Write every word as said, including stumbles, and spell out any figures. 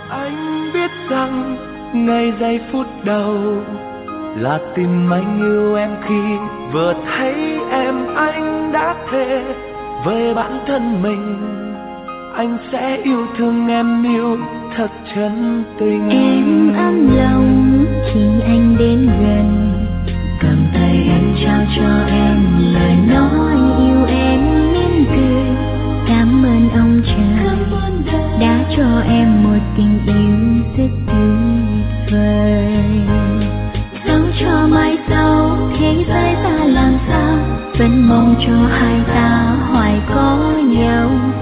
Anh biết rằng ngày giây phút đầu là tình anh yêu em, khi vừa thấy em anh đã thề với bản thân mình anh sẽ yêu thương em, yêu thật chân tình. Em ấm lòng khi anh đến gần, cầm tay anh trao cho em lời nói yêu em, mỉm cười cảm ơn ông trời đã cho em một tình yêu rất tuyệt vời. Dẫu cho mai sau thế giới ta làm sao, vẫn mong cho hai ta hoài có nhau.